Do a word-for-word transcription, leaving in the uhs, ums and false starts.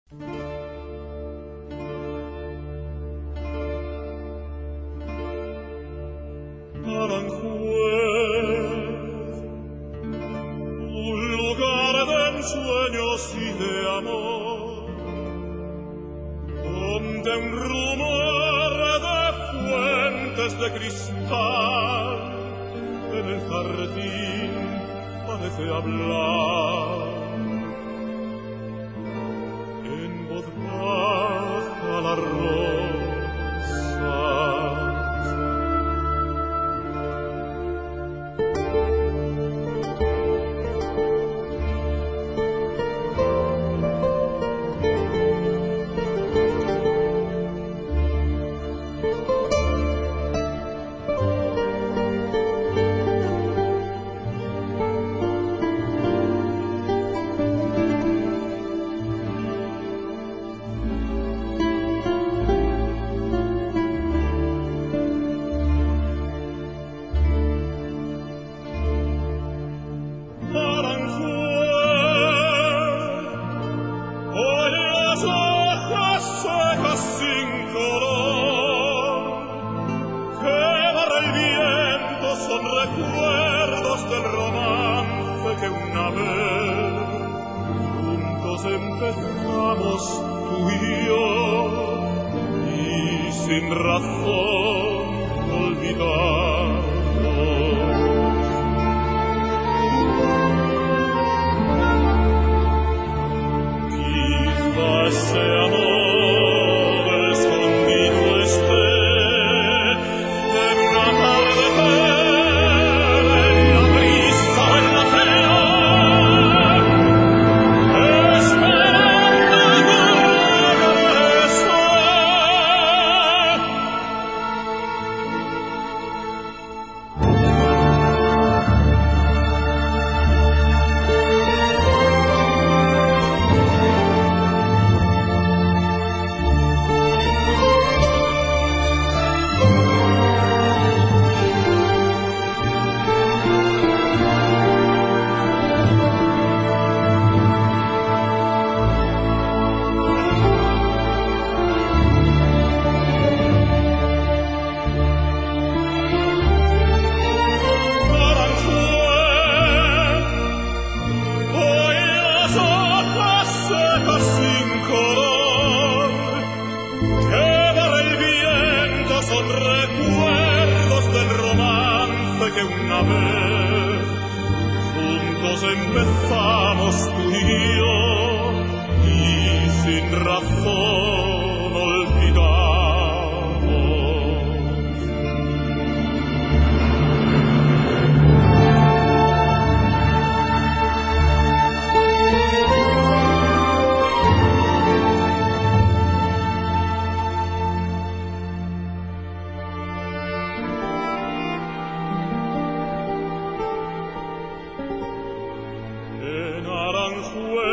Aranjuez, un lugar de ensueños y de amor, donde un rumor de fuentes de cristal en el jardín parece hablar. En voz baja la rosa recuerdos del romance que una vez juntos empezamos tú y yo, y sin razón olvidarnos. Quizás ese amor escondido esté en una tarde que una vez juntos empezamos tú y yo, y sin razón olvidamos. En Aranjuez